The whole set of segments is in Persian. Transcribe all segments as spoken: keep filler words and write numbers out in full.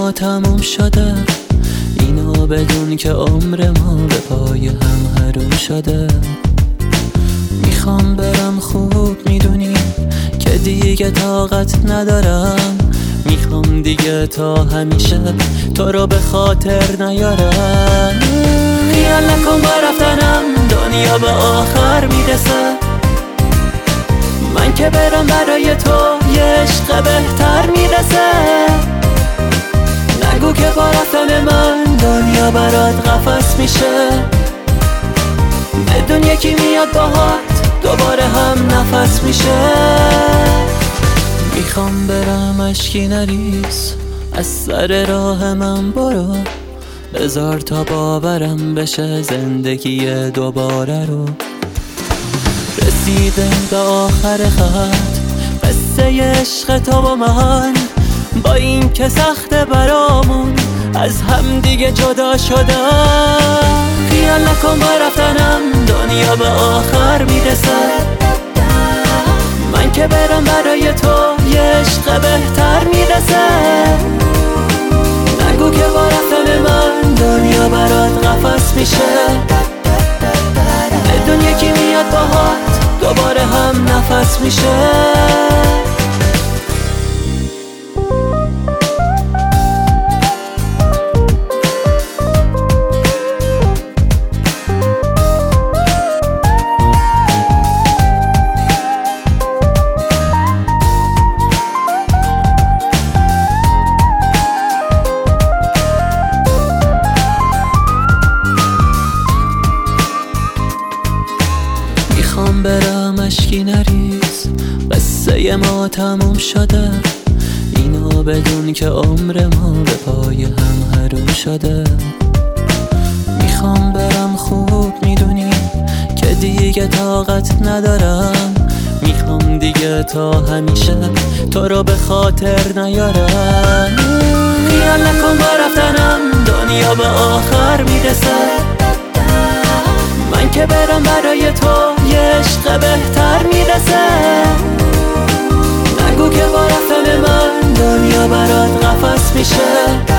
ما تموم شده، اینو بدون که عمر ما به پای هم حروم شده. میخوام برم خوب میدونی که دیگه طاقت ندارم، میخوام دیگه تا همیشه تو رو به خاطر نیارم. خیال نکن با رفتنم دنیا به آخر میرسه، من که برم برای تو یه عشق بهتر میرسه. نگو که با رفتن من دنیا برات قفس میشه، بدون یکی میاد باهات دوباره هم نفس میشه. میخوام برم اشکی نریز از سر راه من برو، بذار تا باورم بشه زندگی دوباره رو. رسیده به آخر خط قصه عشق تو و من، با این که سخته برامون از هم دیگه جدا شدم. خیال نکن با رفتنم دنیا به آخر میرسه، من که برم برای تو یه عشق بهتر میرسه. نگو که با رفتن من دنیا برات قفس میشه، بدون یکی میاد باهات دوباره هم نفس میشه. میخوام برم اشکی نریز قصه ما تموم شده، اینو بدون که عمر ما به پای هم حروم شده. میخوام برم خوب میدونی که دیگه طاقت ندارم، میخوام دیگه تا همیشه تو رو به خاطر نیارم. خیال نکن با رفتنم دنیا به آخر میرسه، من که برم برای تو یه عشق بهتر میرسه. نگو که با رفتن من دنیا برات قفس میشه،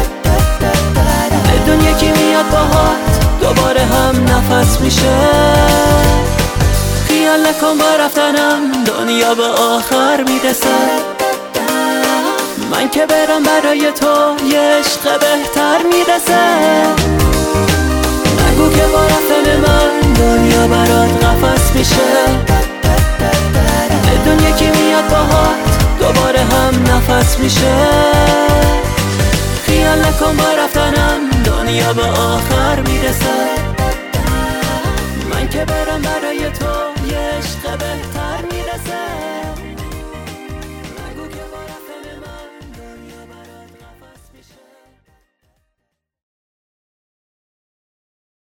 بدون یکی میاد باهات دوباره هم نفس میشه. خیال نکن با رفتنم دنیا به آخر میرسه، من که برم برای تو یه عشق بهتر میرسه. نگو که با رفتن من دنیا برات قفس میشه، بدون یکی میاد باهات دوباره هم نفس میشه. خیال نکن با رفتنم دنیا به آخر میرسه، من که برم برای